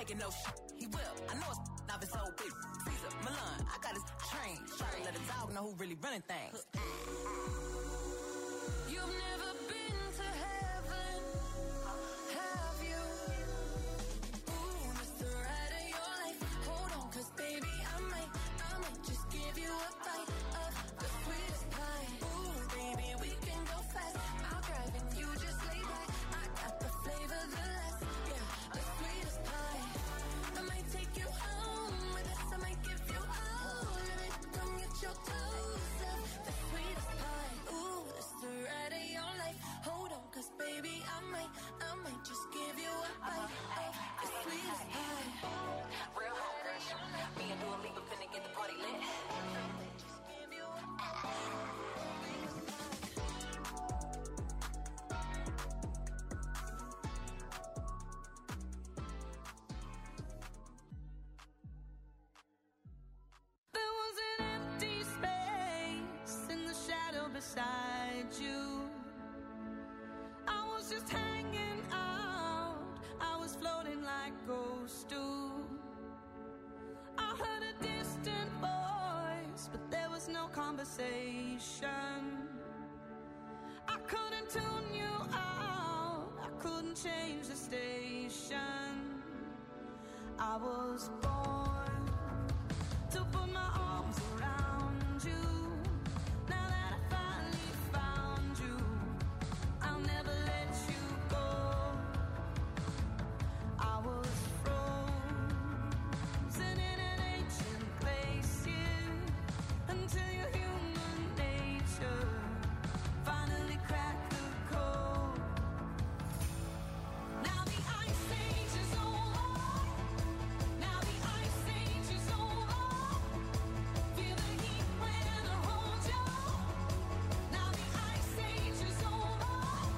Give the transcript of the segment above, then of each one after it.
thinking no shit. He will. I know it's not his old bitch. Caesar, Milan, I got his train. Try to let a dog know who really running things. You've never been to heaven, have you? Ooh, it's the ride of your life. Hold on, 'cause baby, I might just give you a bite of the sweetest pie. Ooh, baby, we can go fast. I'll drive and you just lay back. I got the flavor, the last, yeah, the sweetest pie. I might take you home with us. I might give you all of it. Come get your toes up. The sweetest pie. Ooh, it's the ride of your life. Hold on, 'cause baby, I might just give you a bite of the sweetest pie. Real hot fresh. Me and Dua Lipa finna get the party lit. Just give you a There was an empty space in the shadow beside you. I was just hanging out. I was floating like ghosts do. I heard a distant voice, but there was no conversation. I couldn't tune you out. I couldn't change the station. I was born to put my arms around you. Now that I finally found you, I'll never let you go. I was frozen in an ancient place here until your human nature finally cracked the code. Now the ice age is over. Now the ice age is over. Feel the heat when I hold you. Now the ice age is over.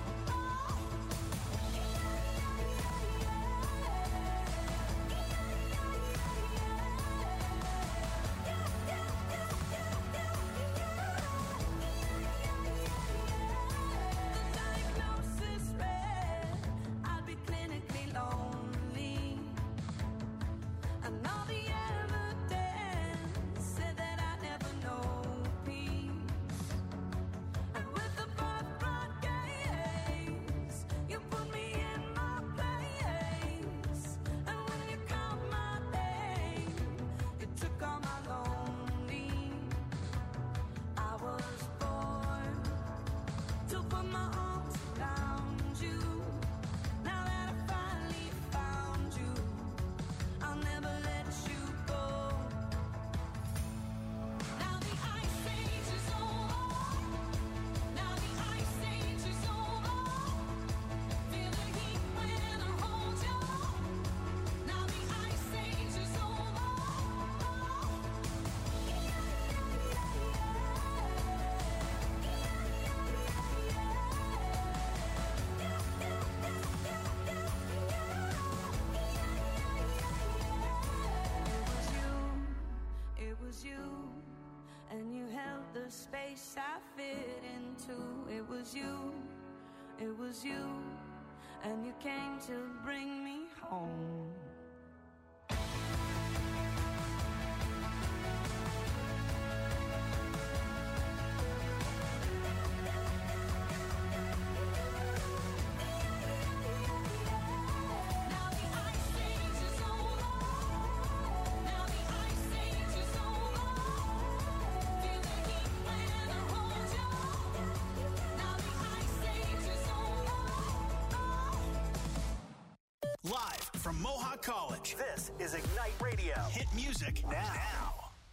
The diagnosis read I'd be clinically lonely, and all the evidence said that I'd never know peace. And with the birthright gaze, you put me in my place. And when you called my name, you took all my lonely. I was born to put my arms around you. Now that I finally found you, I'll never let you go. Now the ice age is over. Now the ice age is over. Feel the heat when I hold you. Now the ice age is over. It was you, and you held the space I fit into. It was you, and you came to bring me home. Now the ice age is over. Now the ice age is over. Feel the heat when I hold you. Now the ice age is over. Live from Mohawk College, this is Ignite Radio. Hit music now.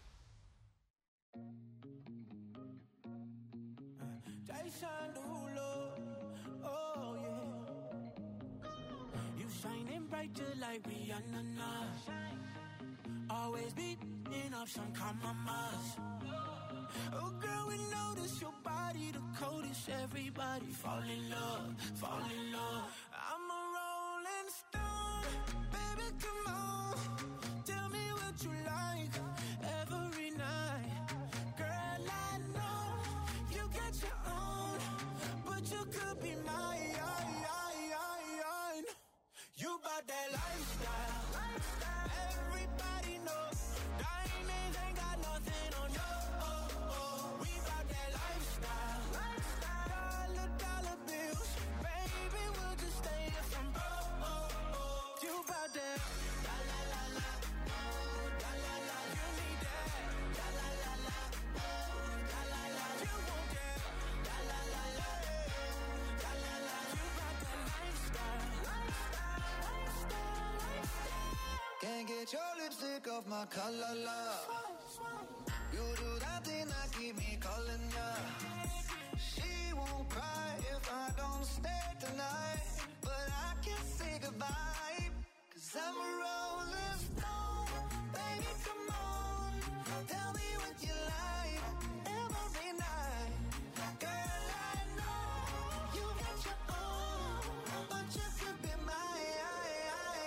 Jason Derulo, oh yeah. You shining bright just like Rihanna now. Always beating up some compromise. Oh girl, we notice your body the coldest. Everybody fall in love, fall in love. I'm a rolling stone, baby, come on. Tell me what you like every night. Girl, I know you got your own, but you could be mine. You bought that lifestyle. my color love. You do that thing that keep me calling ya. She won't cry if I don't stay tonight, but I can't say goodbye, 'cause I'm a rolling stone. Baby, come on, tell me what you like every night. Girl, I know you got your own, but you could be mine.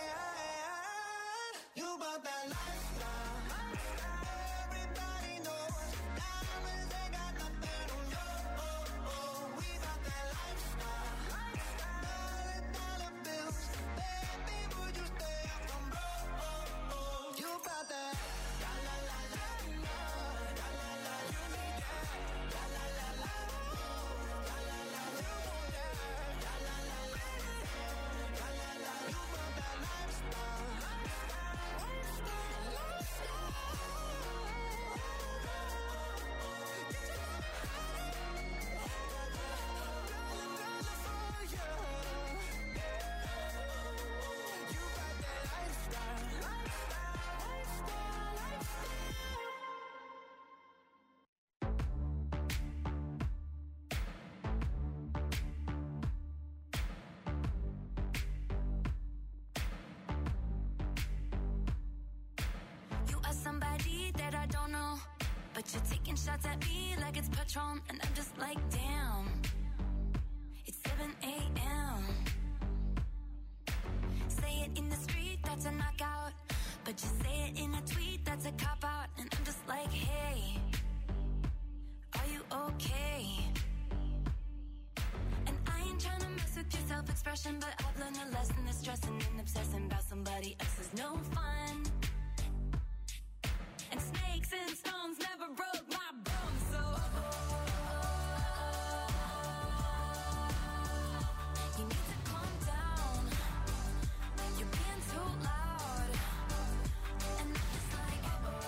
You bought that lifestyle. Everybody knows diamonds ain't got nothing on you. We bought that lifestyle. $1 bills, baby, would you stay up from broke? You bought that. La la la la la, la la la. You need that. La la la la, la la la. You want that. La la la la, la la la. You bought that lifestyle. You are somebody that I don't know, but you're taking shots at me like it's Patron, and I'm just like, damn. It's 7 a.m. Say it in the street, that's a knockout, but you say it in a tweet, that's a cop-out, and I'm just like, hey, are you okay? And I ain't trying to mess with your self-expression, but I've learned a lesson that stressing and obsessing about somebody else is no fun. And snakes and stones never broke my bones, so you need to calm down. You're being too loud, and I'm just like,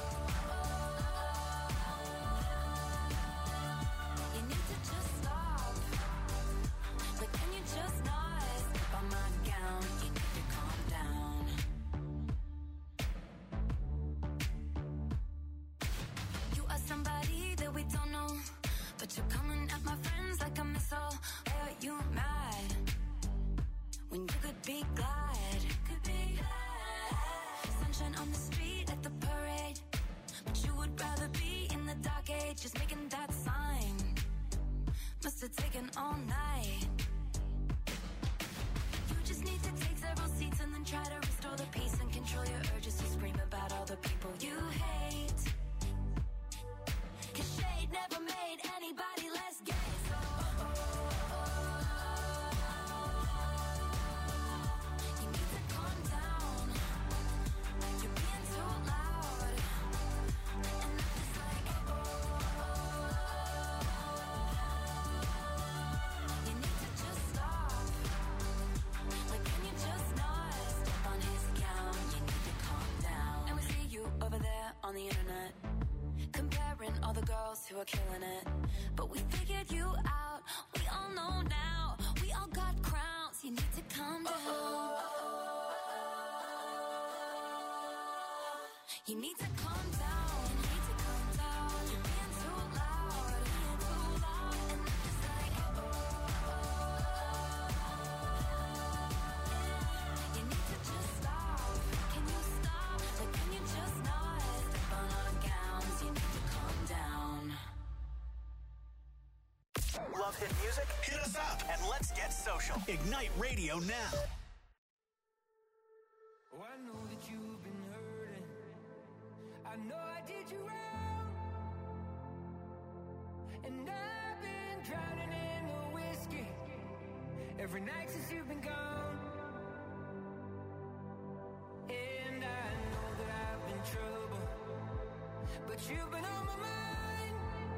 you need to just stop. But can you just not step on my gown? You need to calm down. You are somebody that we don't know, but you're coming at my friends like a missile. Why are you mad when you could be glad? Could be glad. Sunshine on the street at the parade, but you would rather be in the dark age, just making that sign. Must have taken all night. You just need to take several seats and then try to restore the peace and control your urges to scream about all the people you hate. 'Cause shade never made anybody less gay, so you need to calm down. You're being too loud, and I'm just like, you need to just stop. Like, can you just not step on his gown? You need to calm down. And we see you over there on the internet, comparing all the girls who are killing it. But we figured you out, we all know now. We all got crowns, you need to calm down. You need to calm down, you need to calm down. You're being too loud, being too loud. And I'm just like, you need to just stop. Can you stop? Like, can you just not step on our gowns? You need to calm down. Love hit music? Hit us up and let's get social. Ignite Radio now. Oh, I know that you've been hurting. I know I did you wrong, and I've been drowning in the whiskey every night since you've been gone. And I know that I've been trouble, but you've been on my mind.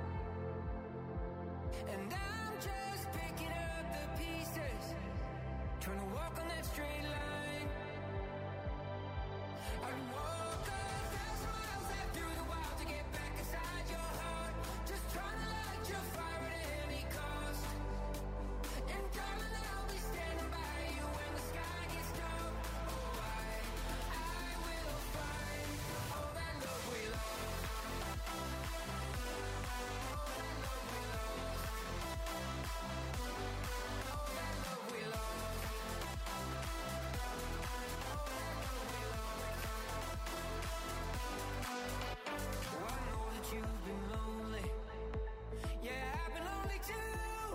And I'm just picking up the pieces, trying to walk on that straight line. I'd walk 1,000 miles out through the wild to get back inside your heart. Just trying to light your fire at any cost. And darling, I'll be standing by you when the sky gets dark. Oh, I will find all that you've been lonely. Yeah, I've been lonely too.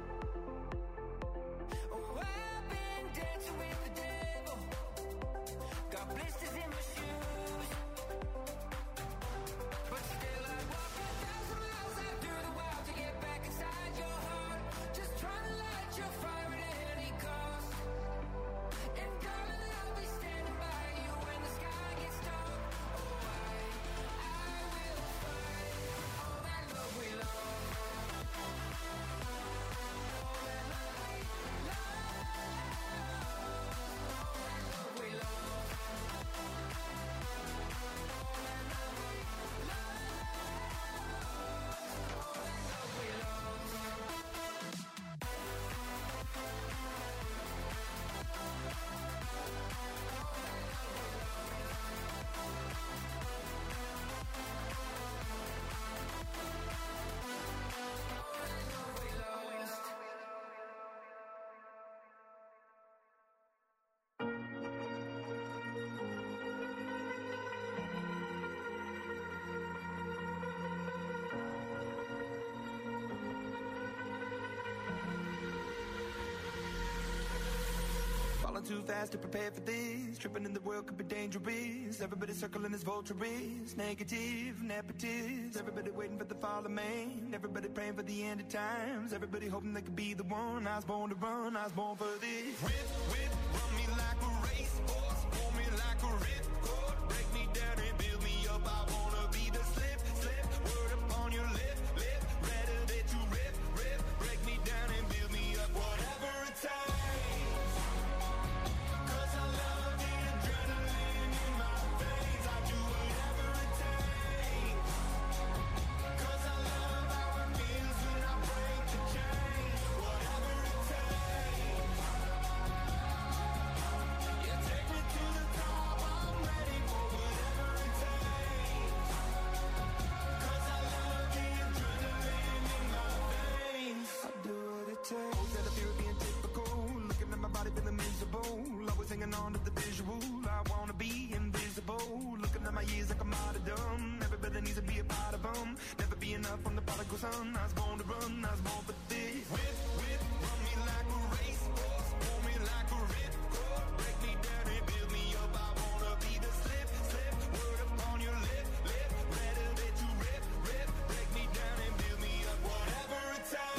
Oh, I've been dancing with the devil. Got blisters in my shoes. But still I'd walk 1,000 miles out through the wild to get back inside your heart. Just trying to light your fire at any cost. And darling, I'll be standing by you when the sky gets dark. Oh, I will fight all that love we lost. All that love we lost. All that love we lost. All that love we lost. All that love we lost. Falling too fast to prepare for this. Tripping in the world could be dangerous. Everybody circling as vultures. Negative, nepotist. Everybody waiting for the fall of man. Everybody praying for the end of times. Everybody hoping they could be the one. I was born to run, I was born for this. Whip, run me like a racehorse. Pull me like a ripcord. Break me down and build me up. I wanna be the slip. Word upon your lip. Better that you rip. Break me down and build me up. Whatever it takes. Instead of you being typical, looking at my body feeling miserable, always hanging on to the visual. I wanna be invisible, looking at my years like I'm martyrdom. Everybody needs to be a part of them. Never be enough on the prodigal son. I was born to run, I was born for this. Whip, run me like a racehorse, pull me like a ripcord. Break me down and build me up. I wanna be the slip. Word upon your lip. Better that you rip. Break me down and build me up. Whatever it takes.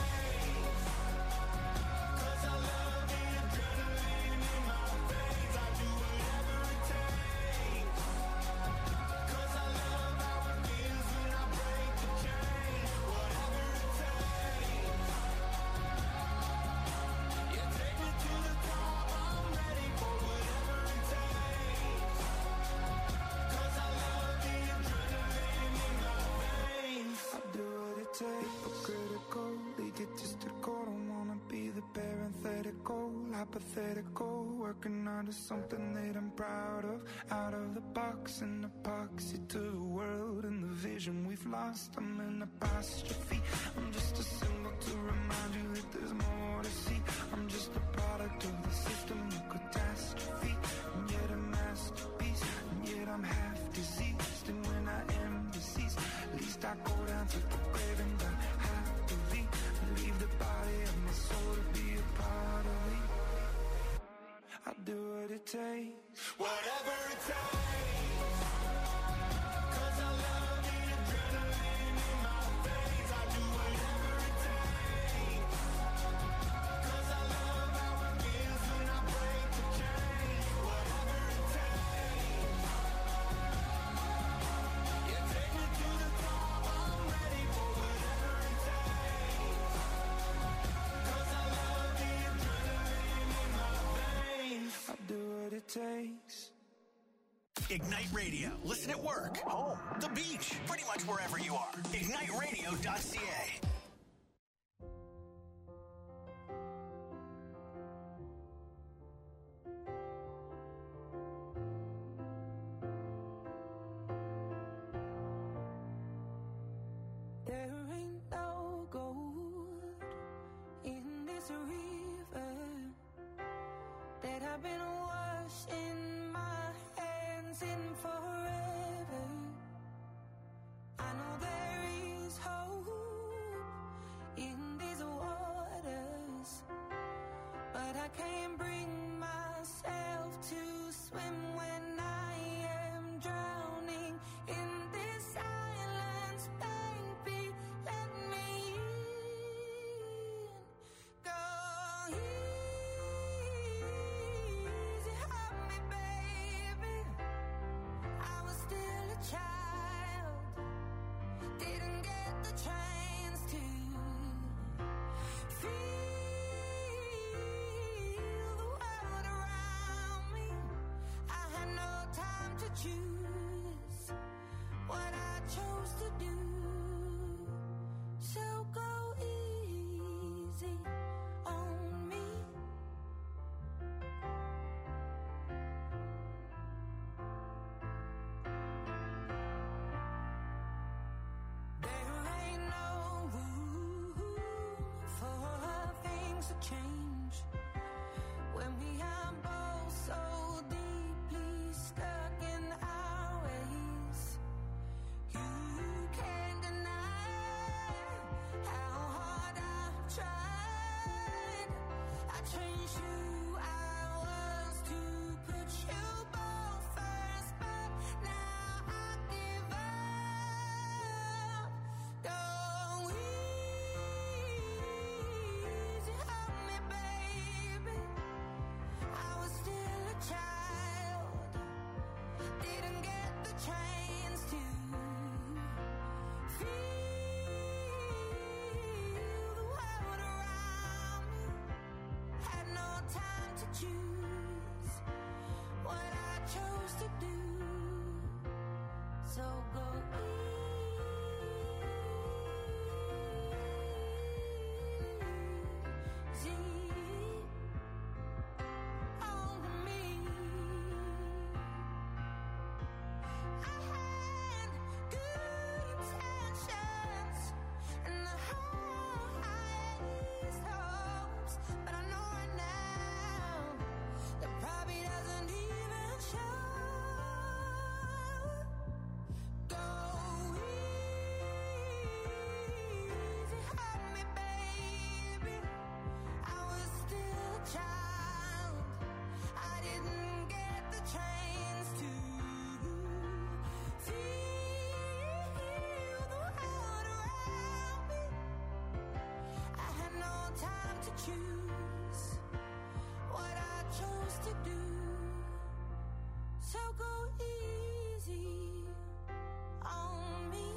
Hypocritical, egotistical, don't wanna be the parenthetical, hypothetical, working onto something that I'm proud of, out of the box, an epoxy to the world and the vision we've lost. I'm an apostrophe, I'm just a symbol to remind you that there's more to see. I'm just a product of the system of catastrophe, and yet a masterpiece, and yet I'm half diseased, and when I am deceased, at least I go down to the grave and die happily, leave the body of my soul to be a part of me. I'll do what it takes, whatever it takes. Takes. Ignite Radio. Listen at work, home, the beach, pretty much wherever you are. IgniteRadio.ca. There ain't no gold in this river that I've been washing my hands in forever. I know there child, didn't get the chance to feel the world around me. I had no time to choose what I chose to do. So go easy on me. There ain't no room for things to change when we are both so deeply stuck in our ways. You can't deny how hard I've tried. I changed who I was to put you both first, but now I give up. Go easy on me, baby. I was still a child, didn't get the chance to feel the world around me. Had no time to choose what I chose to do. So go easy on me. I had good intentions and the highest hopes, but I know right now that probably doesn't even show. Go easy on me, baby. I was still a child. I didn't get the chance to feel the world around me. I had no time to choose what I chose to do. So go easy on me.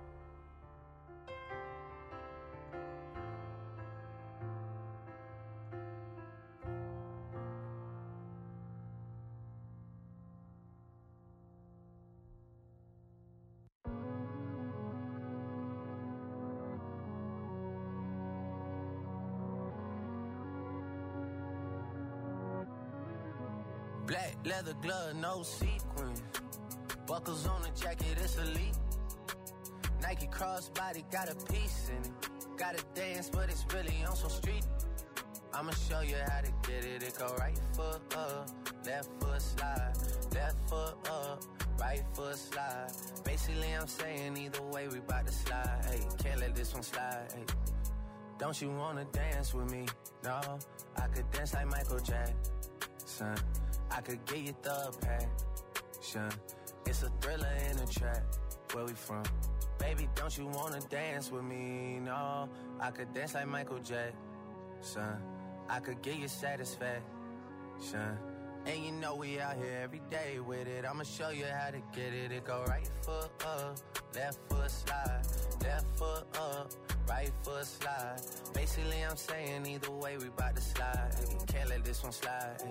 Black leather glove, no sequins. Buckles on the jacket, it's elite. Nike crossbody got a piece in it. Gotta dance, but it's really on some street. I'ma show you how to get it. It go right foot up, left foot slide. Left foot up, right foot slide. Basically, I'm saying either way, we bout to slide. Hey, can't let this one slide. Hey. Don't you wanna dance with me? No, I could dance like Michael Jackson. I could get you the passion. It's a thriller in a trap. Where we from? Baby, don't you wanna dance with me? No, I could dance like Michael Jackson. I could get you satisfaction. And you know we out here every day with it. I'ma show you how to get it. It go right foot up, left foot slide. Left foot up, right foot slide. Basically, I'm saying either way, we bout to slide. Hey, can't let this one slide. Hey.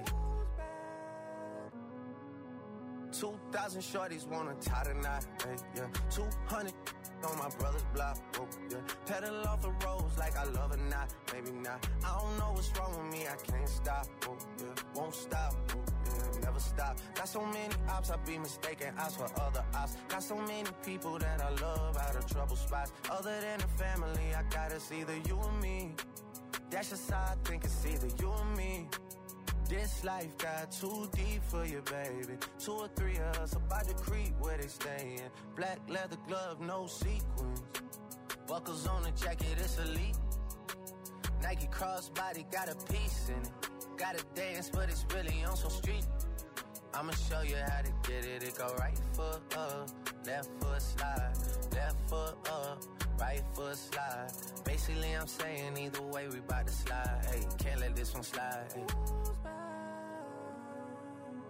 2,000 shorties wanna tie the knot, hey, yeah. 200 on my brother's block, oh, yeah. Pedal off the roads like I love it, not, maybe not. I don't know what's wrong with me, I can't stop, oh, yeah. Won't stop, oh, yeah, never stop. Got so many ops, I be mistaken ops for other ops. Got so many people that I love out of trouble spots. Other than the family, I got it's either you or me. That's just how I think it's either you or me. This life got too deep for you, baby. 2 or 3 of us about to creep where they stayin'. Black leather glove, no sequins. Buckles on the jacket, it's elite. Nike crossbody got a piece in it. Gotta dance, but it's really on some street. I'ma show you how to get it. It go right foot up, left foot slide. Left foot up, right foot slide. Basically, I'm saying either way, we bout to slide. Hey, can't let this one slide. Hey.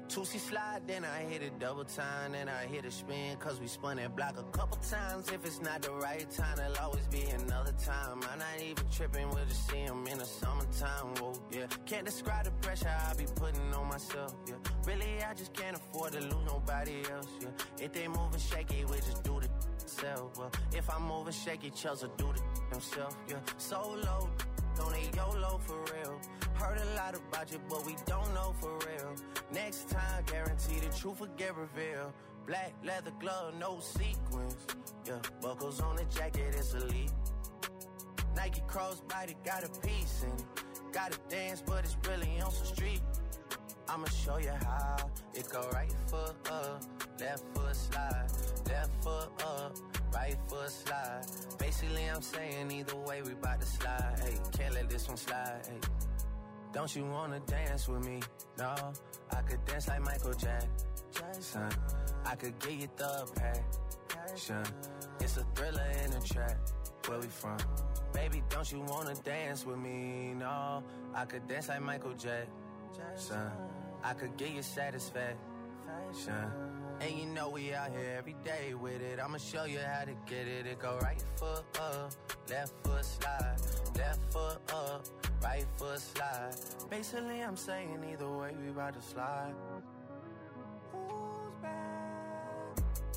2C slide, then I hit it double time, then I hit a spin, cause we spun that block a couple times. If it's not the right time, there'll always be another time. I'm not even tripping, we'll just see him in the summertime, whoa, yeah. Can't describe the pressure I be putting on myself, yeah. Really, I just can't afford to lose nobody else, yeah. If they moving shaky, we just do the self, well. If I'm moving shaky, Chelsea do the himself, yeah. Solo, don't need YOLO for real. Heard a lot about you, but we don't know for real. Next time, guarantee the truth will get revealed. Black leather glove, no sequins. Yeah, buckles on the jacket, it's elite. Nike crossbody, got a piece in it. Gotta dance, but it's really on some street. I'ma show you how. It go right foot up, left foot slide. Left foot up, right foot slide. Basically, I'm saying either way, we bout to slide. Hey, can't let this one slide. Hey. Don't you wanna dance with me? No, I could dance like Michael Jackson. I could get you the passion. It's a thriller in a track. Where we from? Baby, don't you wanna dance with me? No, I could dance like Michael Jackson. I could get you satisfaction. And you know we out here every day with it. I'ma show you how to get it. It go right foot up, left foot slide. Left foot up, right foot slide. Basically, I'm saying either way, we about to slide. Who's back?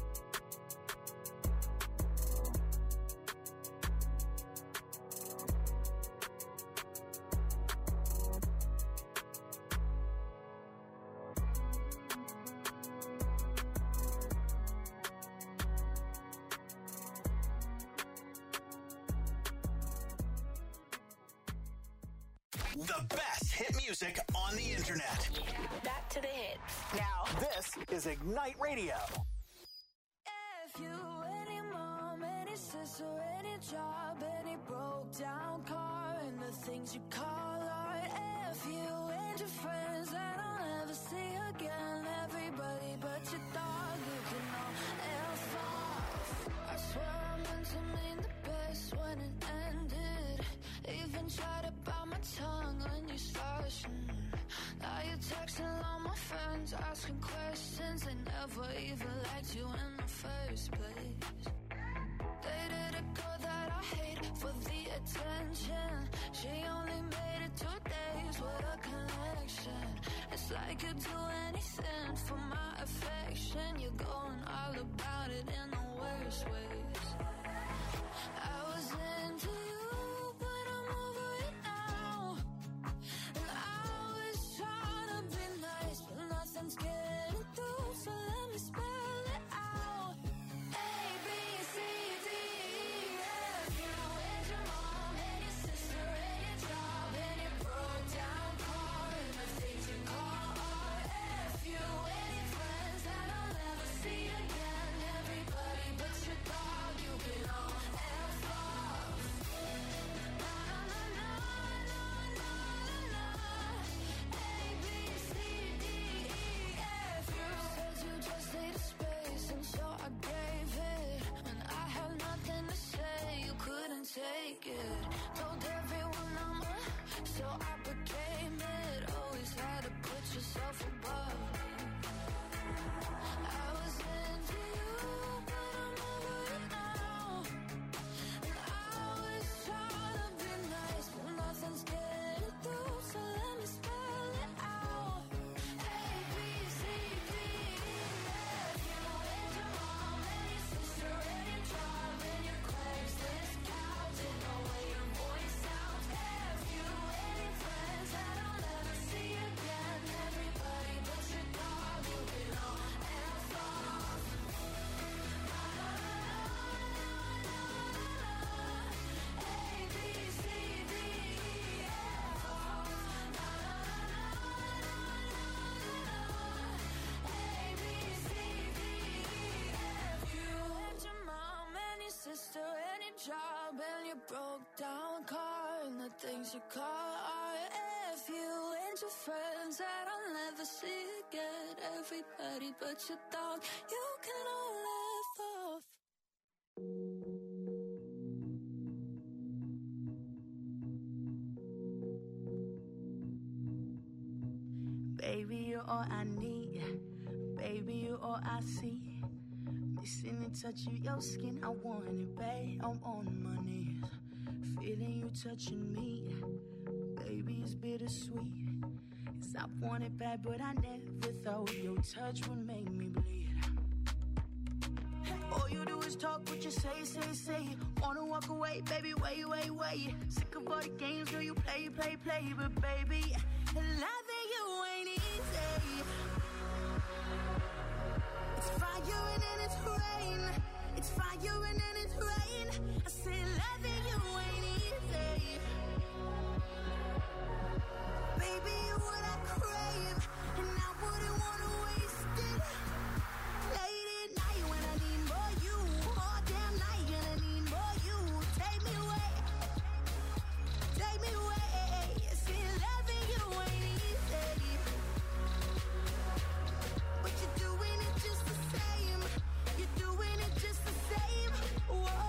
The best hit music on the internet. Back to the hits. Now, this is Ignite Radio. If you, any mom, any sister, any job, any broke down car, and the things you call art. If you and your friends that I'll never see again, everybody but your dog, you can all F off. I swear I meant to mean the best when it ended. Even tried to bite my tongue when you started. Now you're texting all my friends, asking questions. They never even liked you in the first place. Dated a girl that I hate for the attention. She only made it 2 days with a connection. It's like you'd do anything for my affection. You're going all about it in the worst ways. I was into you, but I'm over it now. And I was trying to be nice, but nothing's getting through. So let me spell it out. A, B, C, D, E, F. You and your mom and your sister and your job and your broke down car and the things you call art. F you and your friends that I'll never see again. Everybody but your dog, you can all F off. Na na na na na na na. A, B, C, D, E, F. You said you just needed space, and so I gave it. When I had nothing to say, you couldn't take it. Told everyone I'm so I became it. Always had to put yourself above. I was into you, but I'm over it now. And I was trying to be nice, but nothing's getting through. So let me spell it out. A, B, C, D, E, F. You and your mom and your sister and your job and your Craigslist couch and the way your voice sounds. F you and your friends that I'll never see again. Everybody but your dog, you can all F off. Na na na na na na. A, B, C, D, E, F off. Na na na na na na. A, B, C, D, E, F. You and your mom and your sister and your job and your broke down car and the things you call art. F you and your friends that I'll never see again. Everybody but your dog, you can all F off. Baby, you're all I need. Baby, you're all I see. Missing the touch of your skin, I want it, babe. I'm on my knees, feeling you touching me. Baby, it's bittersweet. 'Cause I want it bad, but I never thought your touch would make me bleed. All you do is talk what you say, say, say. Wanna walk away, baby, wait, wait, wait. Sick of all the games, girl, you play, play, play. But baby, loving you ain't easy. It's fire and then it's rain. It's fire and then it's rain. I say loving you ain't easy. Baby, you're what I crave, and I wouldn't wanna waste it. Late at night when I need more you, all damn night gonna need more you. Take me away, take me away. See, loving you ain't easy, but you're doing it just the same. You're doing it just the same. Whoa.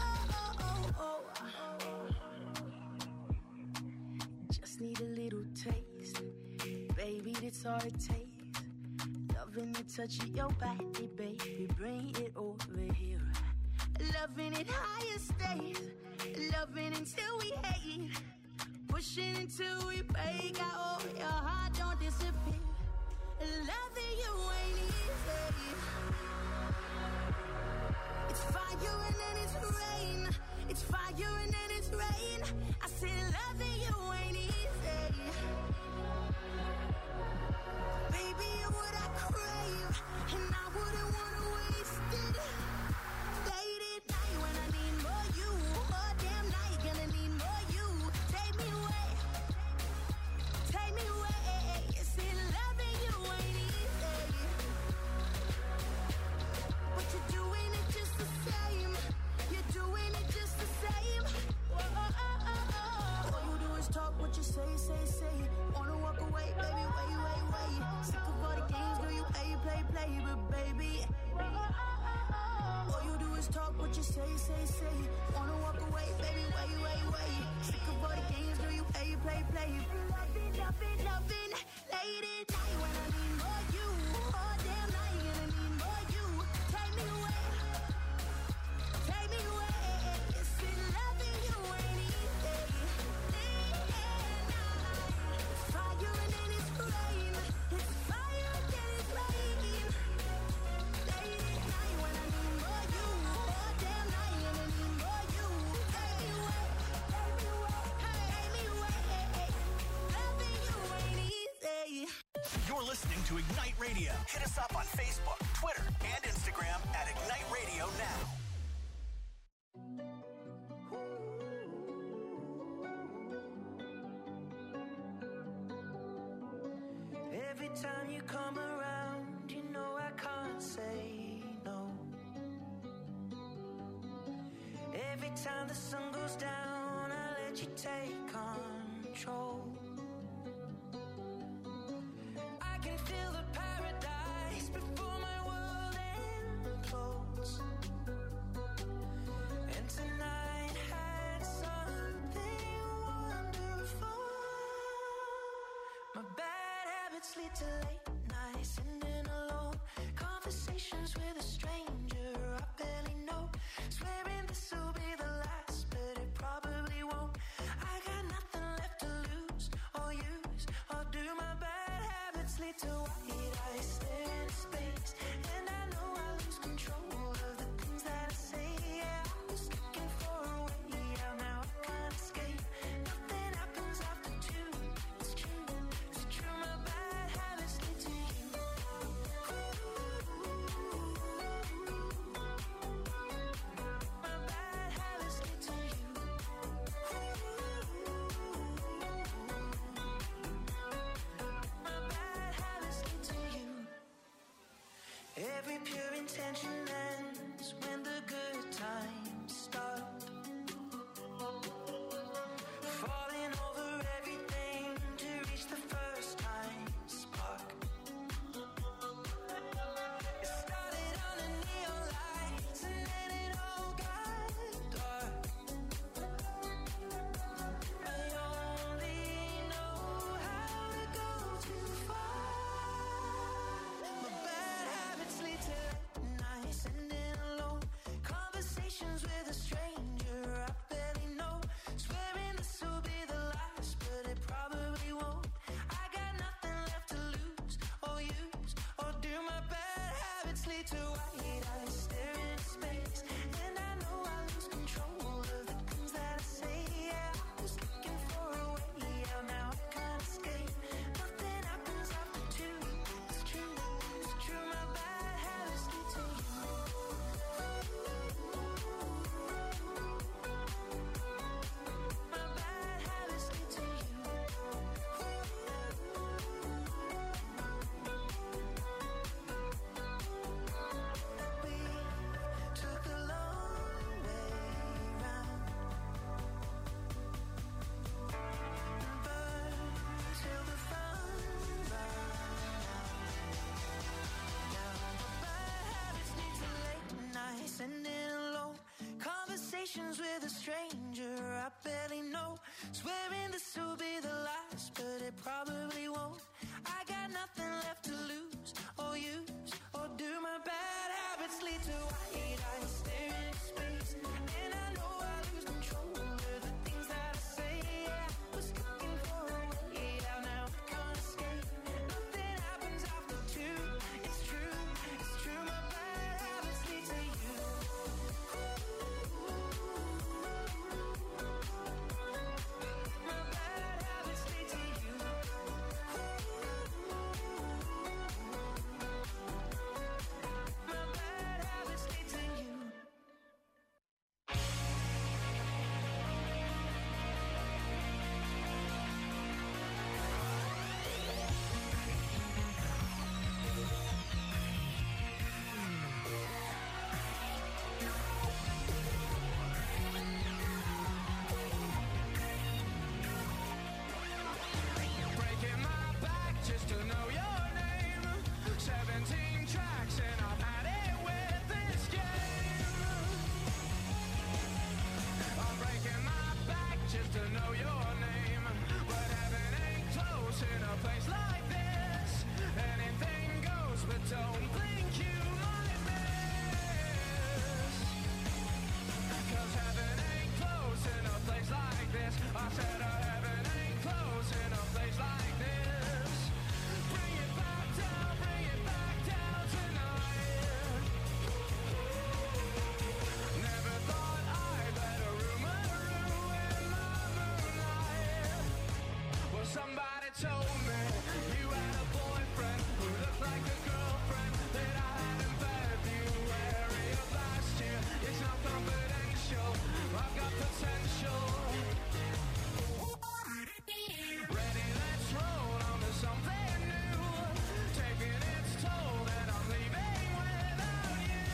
Just need a little taste, baby, that's all it takes. Loving the touch of your body, baby, bring it over here. Loving it higher stays, loving until we hate, pushing until we break out. Oh, your heart don't disappear. Loving you ain't easy. It's fire and then it's rain. It's fire and then it's rain. I say loving you ain't easy. Baby, you're what I crave, and I wouldn't wanna waste it. Late at night when I need more you, all damn night gonna need more you. Take me away, take me away. See, loving you ain't easy, but you're doing it just the same. You're doing it just the same. All you do is talk what you say, say, say. Wanna walk away, baby, wait, wait, wait. Sick of all the games, girl, you play, play, play. But baby, all you do is talk what you say, say, say. Wanna walk away, baby, wait, wait, wait. Sick of all the games, girl, you play, play, play. Loving, loving, loving. Late at night when I need more you, all damn night gonna need more you. Take me away, take me away. See, loving you ain't easy. It's fire and then it's rain. It's fire and then it's rain. Late at night when I need more you, all damn night gonna need more you. Take me away, take me away, take me away. Loving you ain't easy. You're listening to Ignite Radio. Hit us up on Facebook, Twitter, and Instagram at Ignite Radio Now. Every time you come around, you know I can't say no. Every time the sun goes down, I let you take control. I can feel the paradise before my world implodes. And tonight had something wonderful. My bad habits lead to late nights, sitting alone. Conversations with a stranger I barely know. Swearing this will be the last, but it probably won't. I got nothing left to lose or use or do. My bad habits lead to white eyes staring into space, and I know I lose control of the things that I say. Yeah, I was looking for a way out, now I can't escape. Nothing happens after two. It's true, it's true. My bad habits lead to you. conversations with a stranger I barely know. Swearing this will be the last, but it probably won't. I got nothing left to lose or use, or do my bad habits lead to white eyes staring into space? And I know I lose control of the things that I say. I was looking for a way out, now I can't escape. Nothing happens after two. It's true, my bad habits lead to you. My bad habits lead to you. My bad habits lead to you. Breaking my back just to know your name. 17 tracks and I've had it with this game. I'm breaking my back just to know your name. But heaven ain't close in a place like this. Anything goes, but don't think you might miss. 'Cause heaven ain't close in a place like this. I said heaven ain't close in a place like this. Bring it back down tonight. Never thought I'd let a rumor ruin my moonlight. Well, somebody told me you had a boyfriend who looked like a girlfriend that I had in February of last year. It's not confidential, I've got potential. Ready, let's roll on to something new. Taking its toll and I'm leaving without you.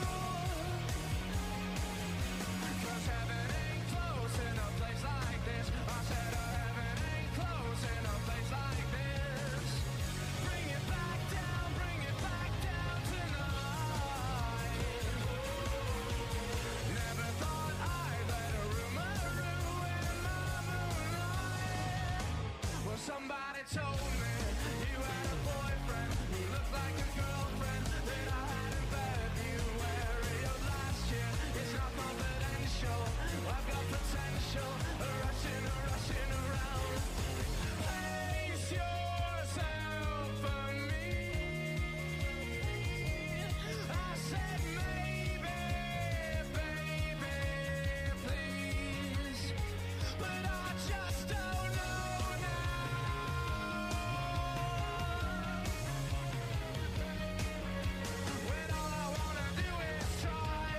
'Cause heaven ain't close in a place like this. I said heaven ain't close in a place like this. Bring it back down tonight. Never thought I'd let a rumor ruin my moonlight. Well, somebody told me you had a boyfriend who looked like a girlfriend that I had in February of last year. It's not confidential, I've got potential. Rushing around. Place yourself for me. I said maybe, baby, please. But I just don't know now. When all I wanna do is try.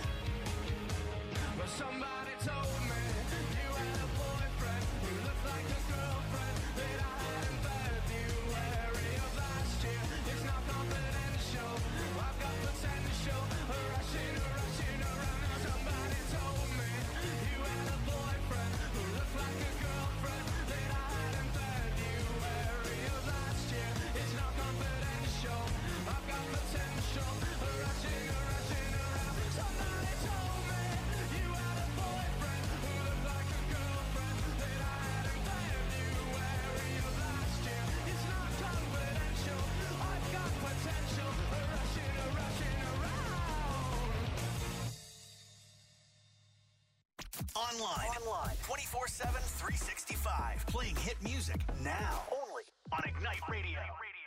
But somebody told me you had a boyfriend who looked like a girlfriend that I had in February of last year. It's not confidential, I've got potential. Rushing around. Now somebody told me you had a boyfriend who looked like a girlfriend that I had in February of last year. It's not confidential, I've got potential. Rushing around. Somebody told me you had a boyfriend who looked like a girlfriend that I had in February of last year. It's not confidential, I've got potential. Rushing around. Online. 24/7, 365. Playing hit music now. Only on Ignite Radio.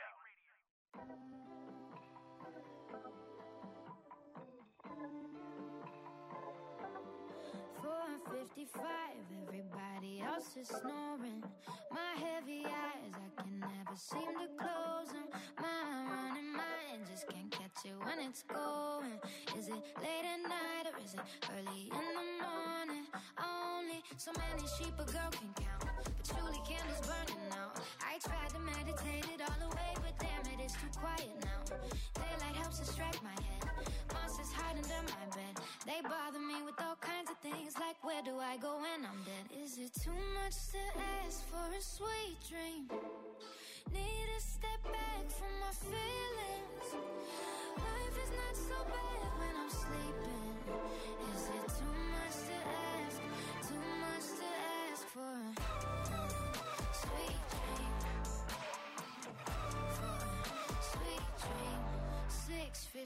4:55, everybody else is snoring. My heavy eyes, I can never seem to close them. My running mind just can't catch it when it's going. Is it late at night or is it early in the morning? Only so many sheep a girl can count, but surely candles burning out. I tried to meditate it all away, but damn it, it's too quiet now. Daylight helps distract my head. Monsters hide under my bed. They bother me with all kinds of things, like where do I go when I'm dead? Is it too much to ask for a sweet dream? Need to step back from my feelings. Life is not so bad when I'm sleeping. Is it too much to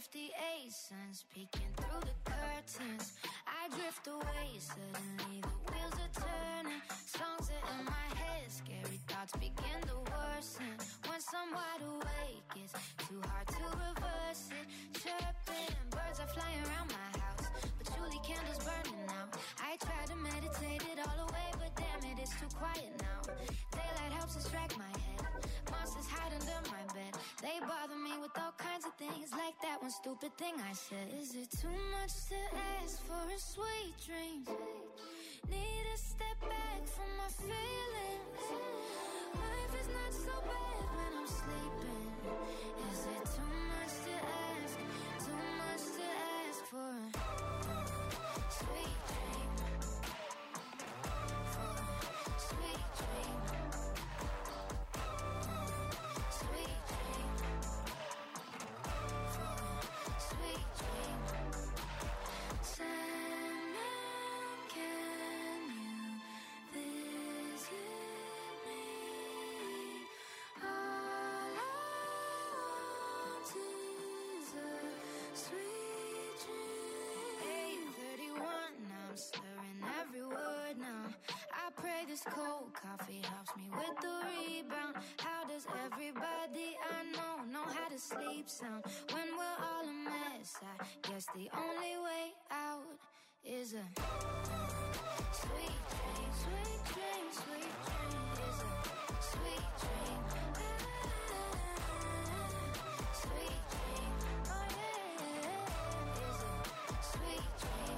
58, sun's peeking through the curtains. I drift away, suddenly the wheels are turning. Songs are in my head, scary thoughts begin to worsen. Once I'm wide awake, it's too hard to reverse it. Chirping, birds are flying around my house, patchouli candles burning out. I try to meditate it all away, but damn it, it's too quiet now. Daylight helps distract my head. Monsters hide under my bed. They bother me with all kinds of things, like that one stupid thing I said. Is it too much to ask for a sweet dream? Need to step back from my feelings. Life is not so bad when I'm sleeping. Is it too much to ask? Too much to ask for a sweet dream? For a sweet dream. Sweet dream. For a sweet dream. Sandman, can you visit me? All I want is a sweet dream. 8:31, I'm slurring every word now. I pray this cold coffee helps me with the rebound. How does everybody I know how to sleep sound? When we're all a mess, I guess the only way out is a sweet dream, sweet dream, sweet dream. Is a sweet dream. Sweet dream. Oh yeah. Is a sweet dream.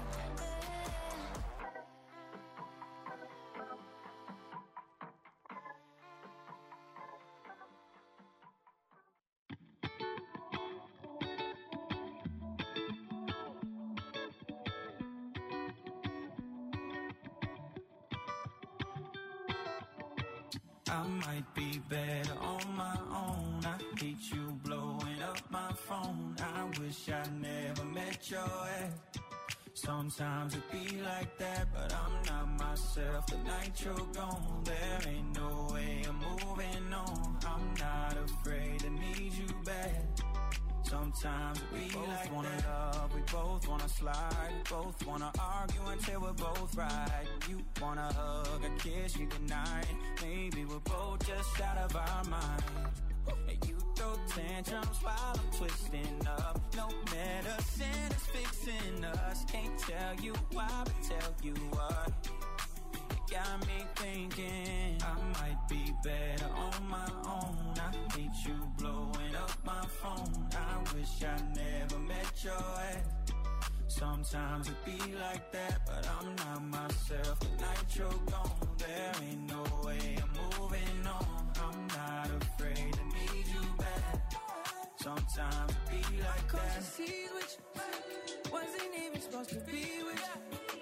I might be better on my own. I hate you blowing up my phone. I wish I never met your ex. Sometimes it be like that, but I'm not myself the night you're gone. There ain't no way I'm moving on. I'm not afraid to need you back. Sometimes we both like wanna that. Love, we both wanna slide, we both wanna argue until we're both right. You wanna hug, a kiss you goodnight. Maybe we're both just out of our mind. And you throw tantrums while I'm twisting up. No medicine is fixing us. Can't tell you why, but tell you what. It got me thinking I might be better on my own. I hate you blowing up my phone. I wish I never met your ex. Sometimes it be like that, but I'm not myself the night you're gone. There ain't no way I'm moving on. I'm not afraid to need you back. Sometimes it be like that. Cause you see which wasn't even supposed to be with you.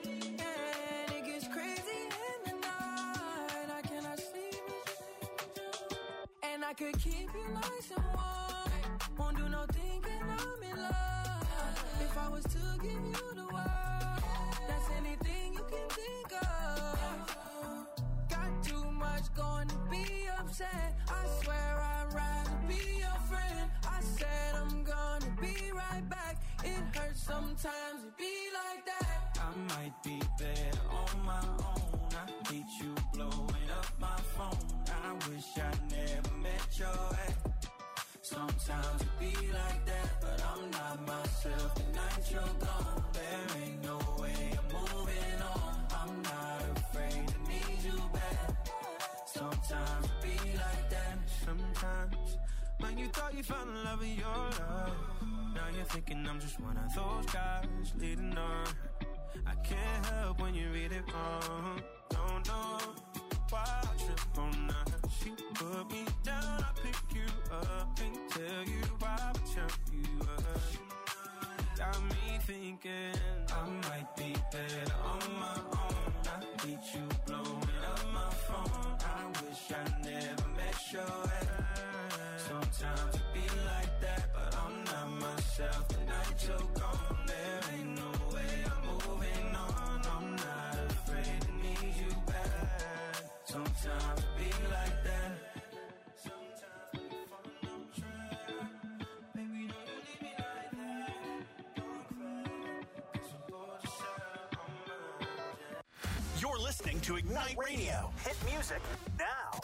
And it gets crazy in the night. I cannot sleep with you. And I could keep you nice and warm. Won't do no thinking I'm in love. If I was to give you the world, that's anything you can think of. Got too much going to be upset. I swear I'd rather be your friend. I said I'm gonna be right back. It hurts sometimes to be like that. I might be better on my own. I hate you blowing up my phone. I wish I never met your ex. Sometimes it be like that, but I'm not myself the night you're gone. There ain't no way I'm moving on. I'm not afraid to need you back. Sometimes it be like that. Sometimes when you thought you found the love of your life, now you're thinking I'm just one of those guys leading on. I can't help when you read it wrong. Don't know why I trip on her. She put me down, I pick you up. Can't tell you why, but tell you up. Got me thinking I might be better on my own. I hate you blowing up my phone. I wish I never met your ex. Sometimes it be like that, but I'm not myself the night you're gone. There ain't no way I'm moving on. I'm not afraid to need you back. Sometimes it be like that. Sometimes we fall on track. Baby, don't you leave me like that. You're listening to Ignite Radio. Hit music now.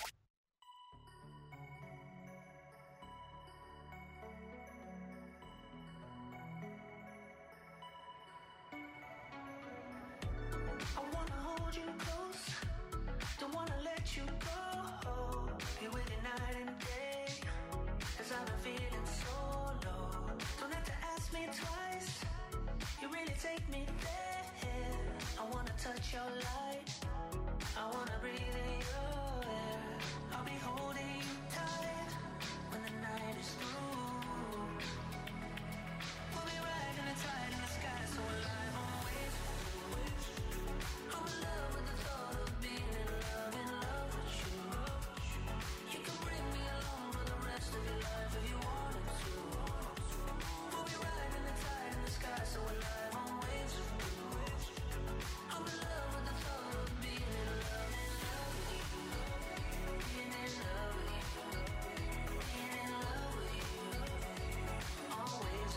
I wanna hold you close, don't wanna let you go. Be with you night and day, 'cause I've been feeling so low. Don't have to ask me twice, you really take me there. I wanna touch your light, I wanna breathe in your air. I'll be holding you tight when the night is through. We'll be riding the tide in the sky so alive on waves. I'm in love with the thought of being in love with you. You can bring me along for the rest of your life if you wanted to. We'll be riding the tide in the sky so alive on waves. I'm in love with the thought of being in love with you. Being in love with you. Being in love with you. Always.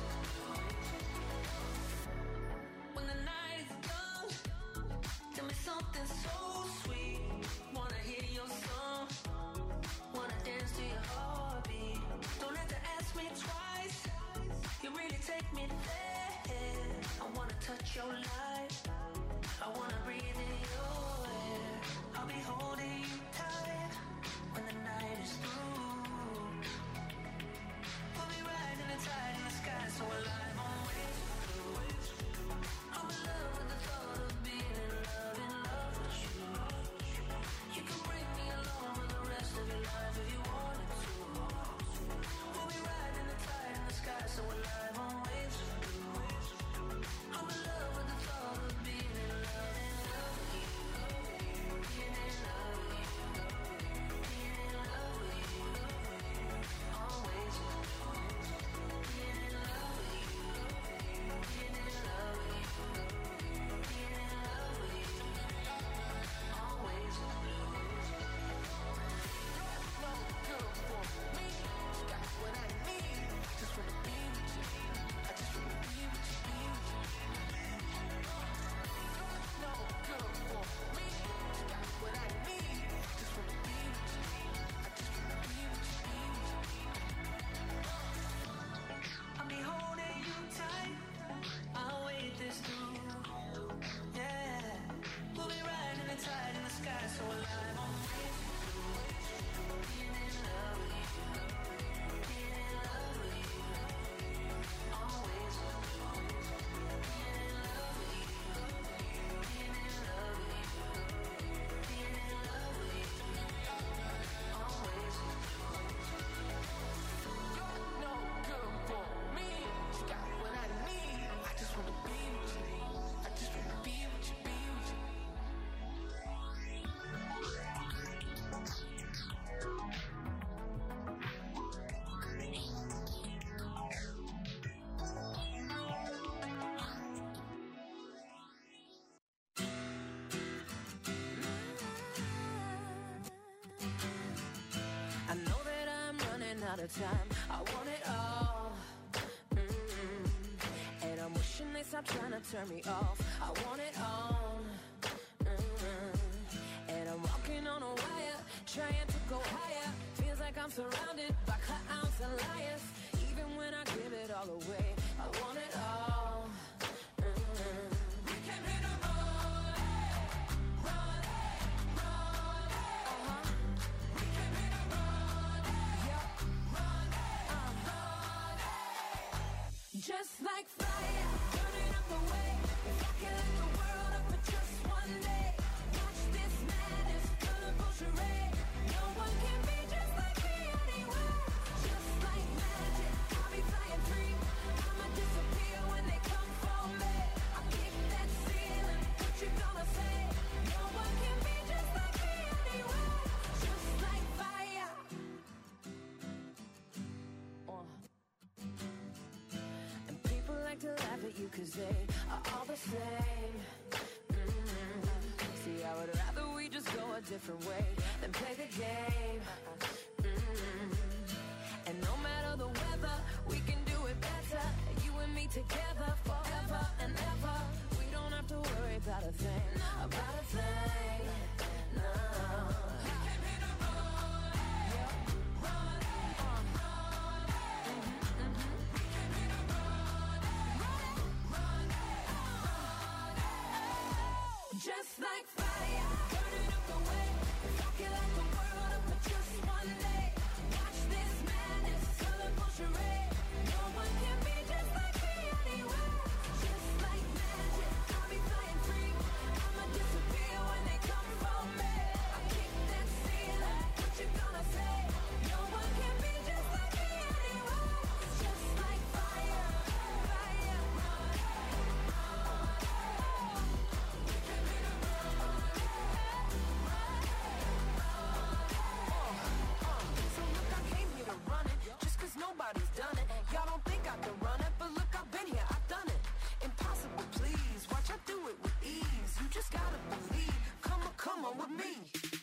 When the night is young, tell me something so sweet. Wanna hear your song, wanna dance to your heartbeat. Don't have to ask me twice, you really take me there. I wanna touch your light, I wanna breathe in your air. I'll be holding you tight when the night is through. We'll be riding the tide in the sky so alive on waves. I'm in love with the thought of being in love with you. You can bring me along for the rest of your life if you wanted to. We'll be riding the tide in the sky so alive on waves. I'm in love with the thought of being in love with you. Being in love with you. Being in love with you. Always. Being in love with you. Being in love with you. Being in love with you. Always. No good for me. You got what I need. Just wanna be with you. I just wanna be with you. Be with you. No good for me. You got what I need. Just wanna be with you. I just wanna be with you. Be with you. I'll be holding you tight. I'll wait this through. Yeah. We'll be riding the tide in the sky so alive on waves. Being in love with you. Being in love with you. Always. Being in love with you. Being in love with you. Being in love with you. Always. You're no good for me. You got what I need. I just wanna be with you. I just wanna be with you. Be with you. I know that I'm running out of time. I want it all. And I'm wishing they stop trying to turn me off. I want it all. And I'm walking on a wire, trying to go higher. Feels like I'm surrounded by clowns and liars. Even when I give it all away, I want it all. We came here to run, run, run. We came here to run, yeah, run, run. Just like fire, burning up the way. If I can light the world up for just one day, watch this madness, colorful charade. No one can be just like me anywhere. Just like magic, I'll be flying free. I'ma disappear when they come for me. I'll kick that ceiling, what you gonna say? No one can be just like me anywhere. Just like fire. And people like to laugh at you 'cause they are all the same. See, I would rather we just go a different way than play the game. And no matter the weather, we can do it better. You and me together forever and ever. We don't have to worry about a thing, about a thing. No. Just like fire, burning up the way. If I could light the world up for just one day, watch this madness, colorful charade. No one can be just like me anywhere. Just like magic, I'll be flying free. I'ma disappear when they come for me. I kick that ceiling, what you gonna say? No one can be just like me anywhere. Just like fire, fire. Nobody's done it. Y'all don't think I can run it, but look, I've been here, I've done it. Impossible, please. Watch, I do it with ease. You just gotta believe. Come on with me.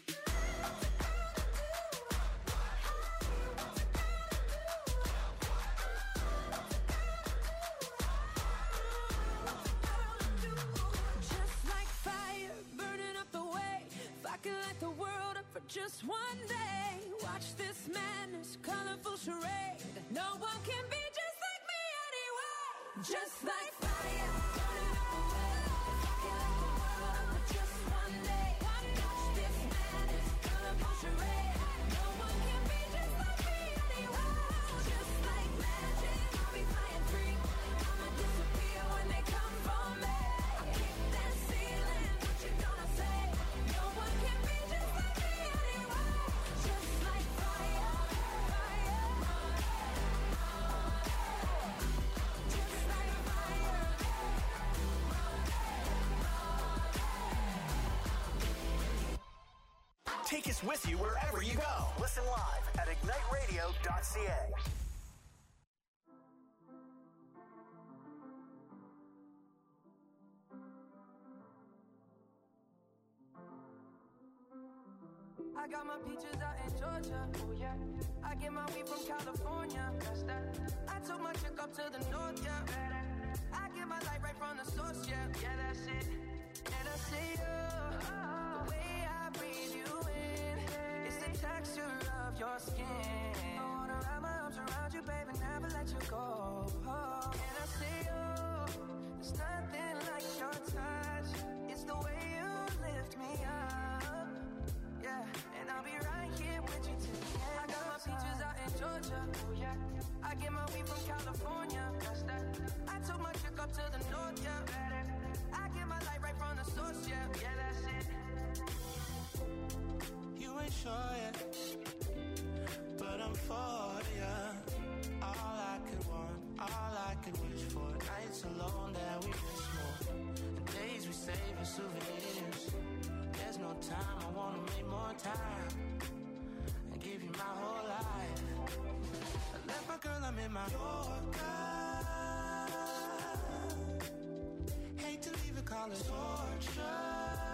Just like fire, burning up the way. If I could light the world up for just one day, watch this madness, colorful charade. No one can be just like me anyway. Just like fire, burning up the way. If I could light the world up for just one day, watch this madness, colorful charade. No one can be just like me anyway. Just like magic, I'll be flying free. I'ma disappear when they come for me. I kick that ceiling, what you gonna say? No one can be just like me anyway. Just like fire, fire. Just like fire. Take us with you wherever you go. Listen live at igniteradio.ca. I got my peaches out in Georgia. Oh yeah. I get my weed from California. That's that. I took my chick up to the north, yeah. I get my light right from the source, yeah. Yeah, that's it. And I see you. The way I breathe you in. It's the texture of your skin. I wanna wrap my arms around you, baby, never let you go. And I see you. There's nothing like your touch. It's the way you lift me up. Yeah, and I'll be right here with you till the end. I got my peaches out in Georgia. Oh yeah. I get my weed from California. That's that. I took my chick up to the north, yeah. I get my light right from the source, yeah. Yeah, that's it. You ain't sure yet, but I'm for ya. All I could want, all I could wish for. Nights alone that we miss more. The days we save as souvenirs. There's no time, I wanna make more time and give you my whole life. I left my girl, I'm in my Yorker. Hate to leave it, call it torture.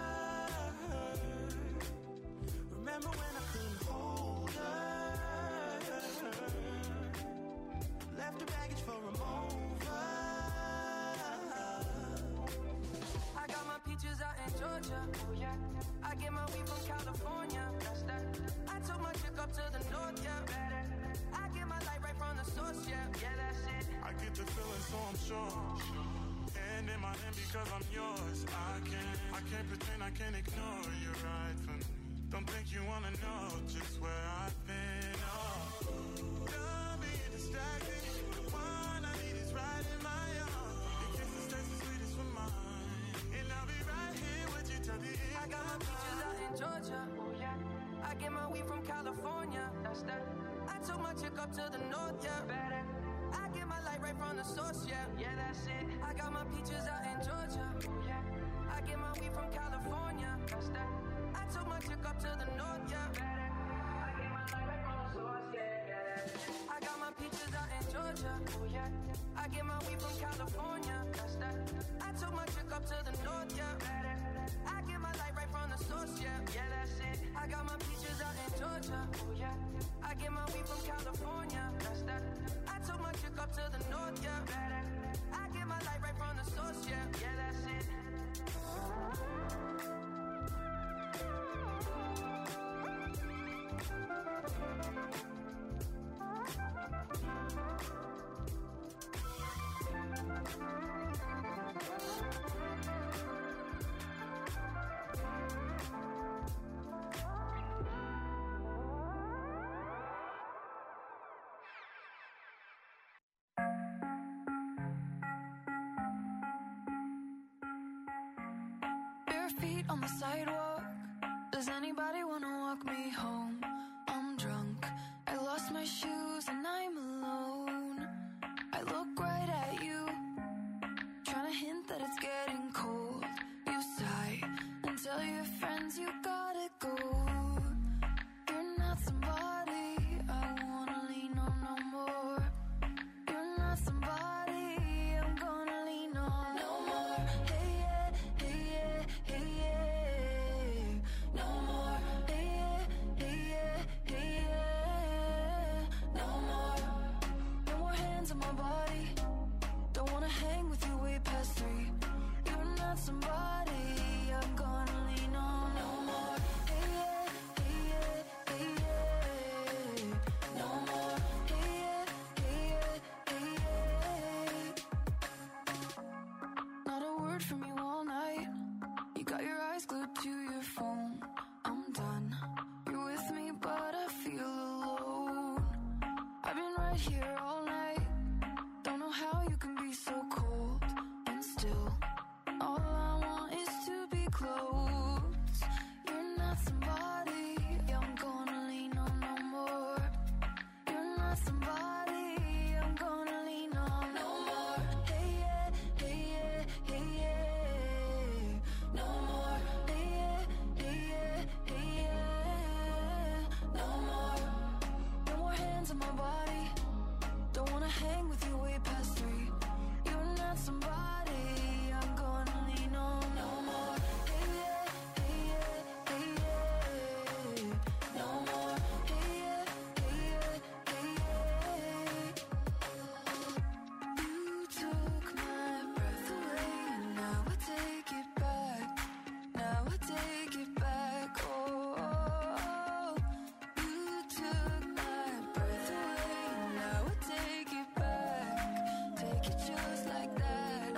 Remember when I couldn't hold her? Left her baggage for a mover. I got my peaches out in Georgia. Oh yeah. I get my weed from California. That's that. I took my chick up to the north, yeah. I get my light right from the source, yeah. Yeah, that's it. I get the feeling, so I'm sure. Hand in my hand because I'm yours. I can't pretend, I can't ignore you right from me. Don't think you wanna know just where I've been. Oh, don't be distracted. The one I need is right in my arms. Your kisses taste the sweetest for mine, and I'll be right here with you till the end. I got my peaches out in Georgia. Oh yeah. I get my weed from California. That's that. I took my chick up to the north, yeah. I get my light right from the source, yeah. Yeah, that's it. I got my peaches out in Georgia. Oh yeah. I get my weed from California. That's that. I took my chick up to the north, yeah. I get my light right from the source, yeah. I got my peaches out in Georgia. Oh yeah. I get my weed from California. That's that. I took my chick up to the north, yeah. I get my light right from the source, yeah. Yeah, that's it. I got my peaches out in Georgia. Oh yeah. I get my weed from California. That's that. I took my chick up to the north, yeah. I get my light right from the source, yeah. Yeah, that's it. feet on the sidewalk. Does anybody wanna walk me home? I'm drunk, I lost my shoes and I'm alone. I look right at you, trying to hint that it's getting cold. You sigh and tell your friends you gotta go. You're not somebody I wanna lean on no more. You're not somebody I'm gonna lean on no more. Hey yeah, hey yeah, hey yeah. No more. Hey yeah, hey yeah, hey yeah. No more. No more hands on my body. Don't wanna hang with you way past 3. You're not somebody I'm gonna lean on no more. Hey yeah, hey yeah, hey yeah. No more. Hey yeah, hey yeah, hey yeah. Not a word from you all night. You got your eyes glued to your phone. I'm done. You're with me, but I feel alone. I've been right here all night. Don't know how you can be so cold. And still, all I want is to be close. You're not somebody I'm gonna lean on no more. You're not somebody I'm gonna lean on no more. Hey yeah, hey yeah, hey yeah. No more. Hey yeah, hey yeah, hey yeah. No more. No more hands on my body. Don't wanna hang with you way past 3. You're not somebody I'm gonna lean on no more. Hey yeah, hey yeah, hey yeah. No more. Hey yeah, hey yeah, hey yeah. You took my breath away, now I take it back. Now I take it back. Oh, you took my breath away, now I take it back. Take it just like that.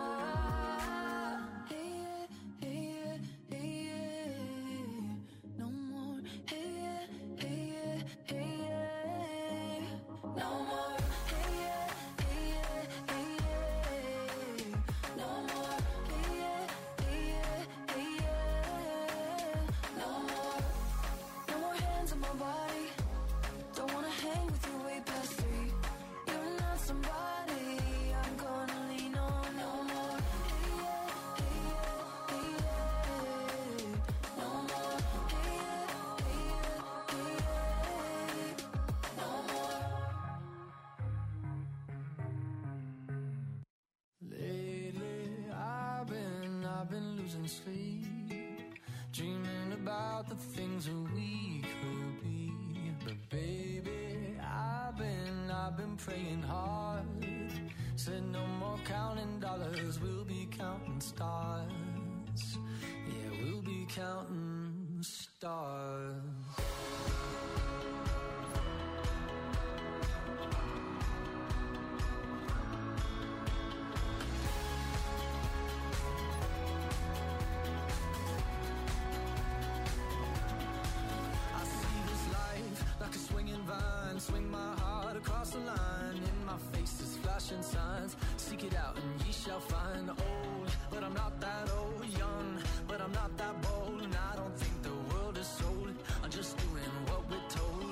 Hey yeah, hey yeah, hey yeah. No more. Hey yeah, hey yeah, hey yeah. No more. Hey yeah, hey yeah, hey yeah. No more. Hey yeah, hey yeah, hey yeah. No more. No more hands on my body. Don't wanna hang with you way past 3. You're not somebody I'm gonna lean on no more. Hey yeah, hey yeah, hey yeah. No more. Hey yeah, hey yeah, hey yeah. No more. Lately, I've been losing sleep, dreaming about the things that we could be. But baby, I've been praying hard. Said no more counting dollars, we'll be counting stars. Yeah, we'll be counting stars. I see this life like a swinging vine. Swing my heart across the line. In my face is flashing signs. Seek it out and ye shall find. Old, but I'm not that old. Young, but I'm not that bold. And I don't think the world is sold. I'm just doing what we're told.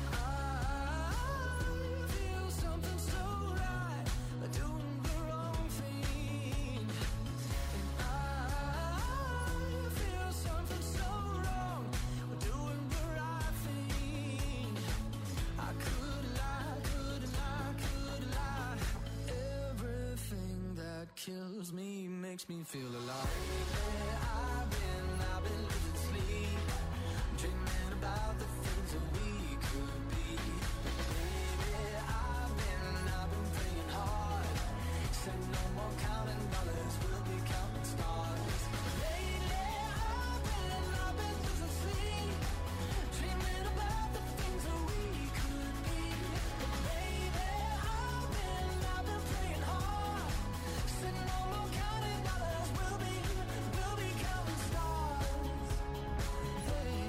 I feel something so right, doing the wrong thing. And I feel something so wrong, doing the right thing. I could lie, could lie, could lie. Everything that kills me makes me feel alive. I've been losing sleep, dreaming about the things that we could be. Baby, I've been praying hard. Said no more counting dollars, we'll be counting stars. Lately, I've been losing sleep, dreaming about the things that we could be. Baby, I've been praying hard. Said no more counting dollars, we'll be counting stars. Hey.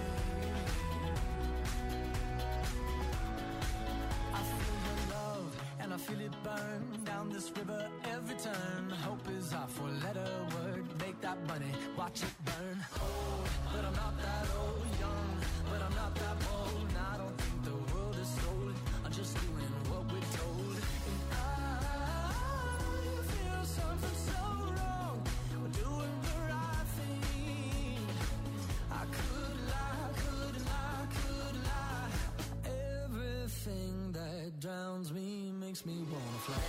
I feel your love and I feel it burn down this river every turn. Hope is our four-letter word. Make that money, watch it burn. Old, but I'm not that old. Young, but I'm not that bold. And I don't think the world is sold. I'm just doing what we're told. And I feel something so wrong. We're doing the right thing. I could lie, could lie, could lie. Everything that drowns me makes me wanna fly.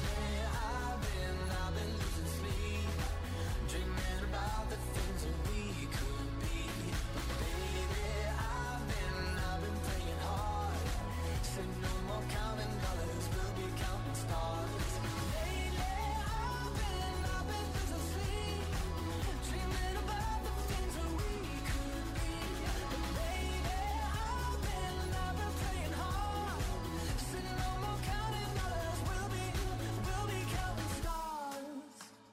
I've been losing sleep, dreaming about the things that we could be. But baby, I've been praying hard. Said no more counting dollars, we'll be counting stars. Lately, I've been losing sleep, dreaming about the things that we could be. But baby, I've been praying hard. Said no more counting dollars, we'll be counting stars.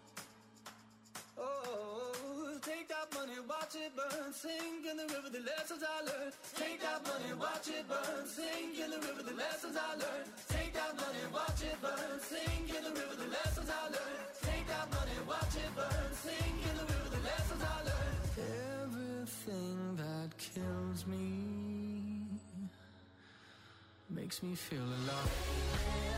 Oh, take that money, watch it burn, sink in the river, the lessons I learned. Take that money, watch it burn, sink in the river, the lessons I learned. Take that money, watch it burn, sink in the river, the lessons I learned. Take that money, watch it burn, sink in the river, the lessons I learned. Everything that kills me makes me feel alive.